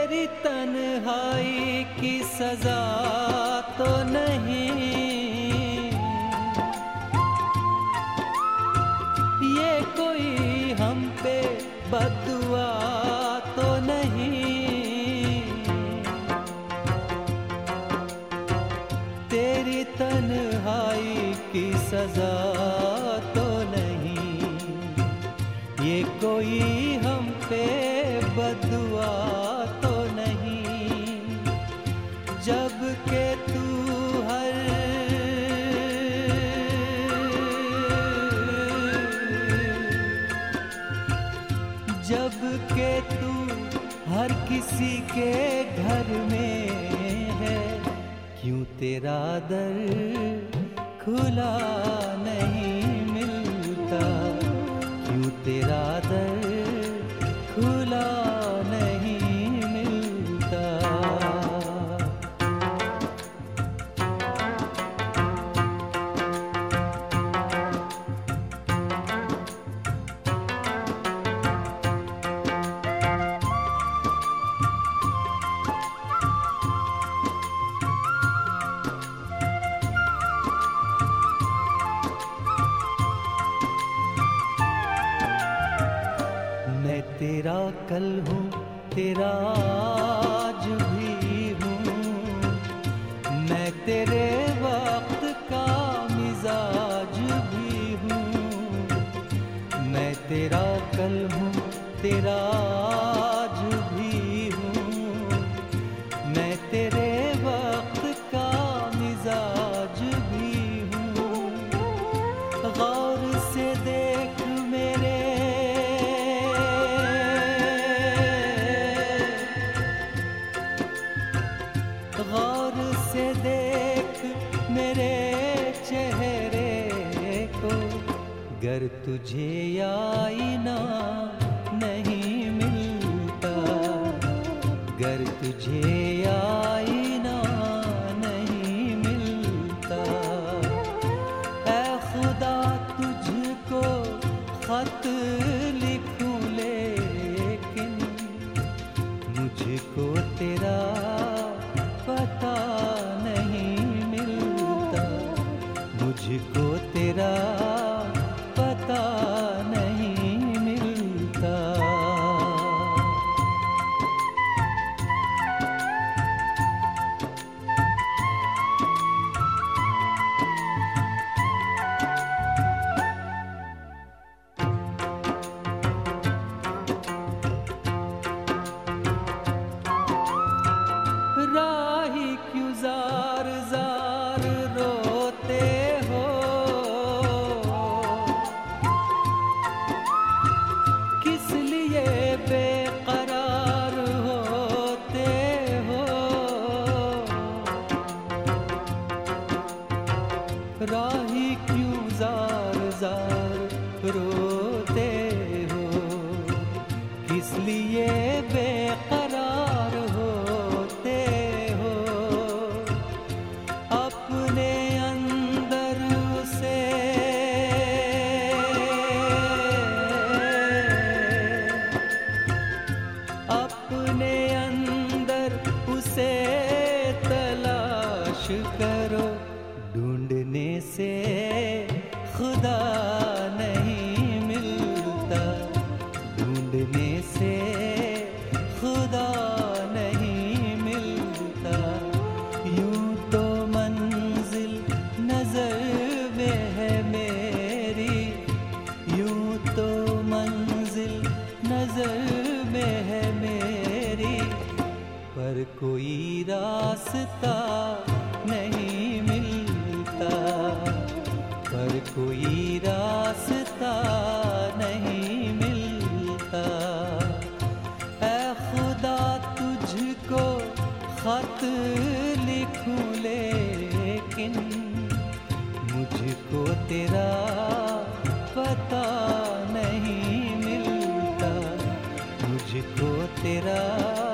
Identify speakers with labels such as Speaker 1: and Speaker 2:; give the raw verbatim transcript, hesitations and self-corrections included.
Speaker 1: तेरी तन्हाई की सजा तो नहीं, ये कोई हम पे बद्दुआ तो नहीं। तेरी तन्हाई की सजा तो नहीं, ये कोई हम पे बद्दुआ तो नहीं। जब के तू हर जब के तू हर किसी के घर में है, क्यों तेरा दर खुला नहीं मिलता, क्यों तेरा दर खुला नहीं मिलता। मैं तेरा कल हूँ, तेरा आज भी हूँ, मैं तेरे वक्त का मिजाज भी हूँ। मैं तेरा कल हूँ, तेरा आज भी हूँ, मैं तेरे वक्त का मिजाज भी हूँ। गौर से देख मेरे गौर से देख मेरे चेहरे को, गर तुझे आईना नहीं मिलता, गर तुझे आईना नहीं मिलता। ऐ खुदा तुझको खत लिखूं लेकिन मुझको तेरा पता नहीं मिलता, मुझको तेरा पता नहीं मिलता। राही क्यों जार जार रोते हो, किस लिए बेकरार होते हो। राही क्यों जार जार रोते हो, किस लिए बेकरार होते हो। अपने अंदर उसे अपने अंदर उसे तलाश करो, ढूंढने से खुदा नहीं मिलता, ढूंढने से खुदा नहीं मिलता। यूं तो मंजिल नजर में है मेरी, यूं तो मंजिल नजर में है मेरी, पर कोई रास्ता नहीं मिलता, पर कोई रास्ता नहीं मिलता। ऐ खुदा तुझको खत लिखूं लेकिन मुझको तेरा पता नहीं मिलता, मुझको तेरा